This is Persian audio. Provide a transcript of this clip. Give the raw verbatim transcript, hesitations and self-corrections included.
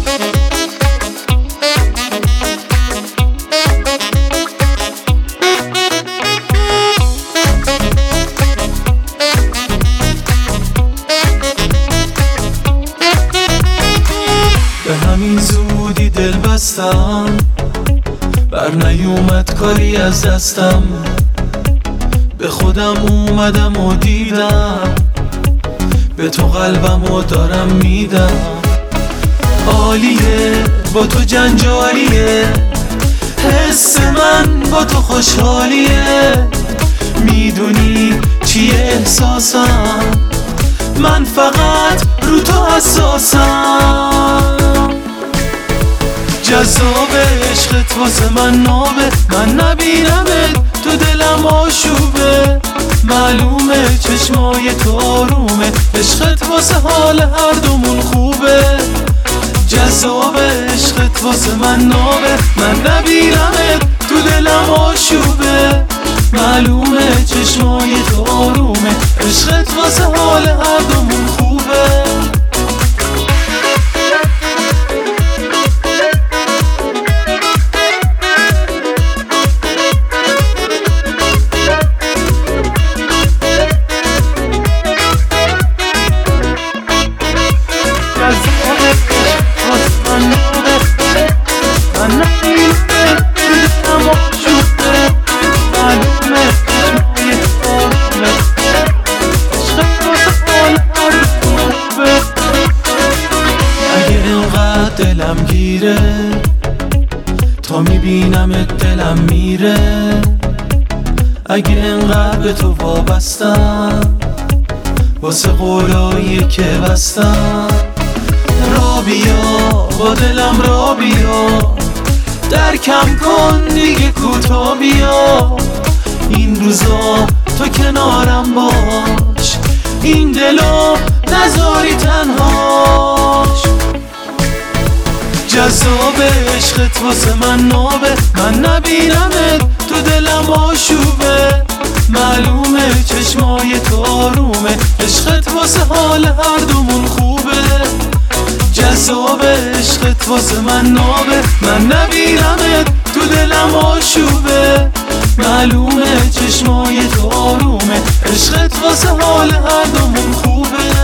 به همین زودی دل بستم، بر نیومد کاری از دستم. به خودم اومدم و دیدم، به تو قلبم و دارم میدم. عالیه با تو جنجالیه، حس من با تو خوشحالیه. میدونی چیه احساسم، من فقط رو تو حساسم. جذاب عشقت واسه من نابه، من نبینمت تو دلم آشوبه. معلومه چشمای تو آرومه، عشقت واسه حال هر دومون خوبه. جذاب عشقت واسه من نابه، من نبینمت تو دلم آشوبه. معلومه چشمای تو آرومه، عشقت واسه حال هر دومون خوبه. دلم گیره تا میبینمت دلم میره. اگه انقدر به تو وابستم، واسه قولایی که بستم. را بیا با دلم را بیا، درکم کن دیگه کوتا بیا. این روزا تو کنارم باش، این دلو نذاری تنهاش. جذاب عشقت واسه من نابه، من نبینمت تو دلم آشوبه. معلومه چشمای تو آرومه، عشقت واسه حال هر دومون خوبه. جذاب عشقت واسه من نابه، من نبینمت تو دلم آشوبه. معلومه چشمای تو آرومه، عشقت واسه حال هر دومون خوبه.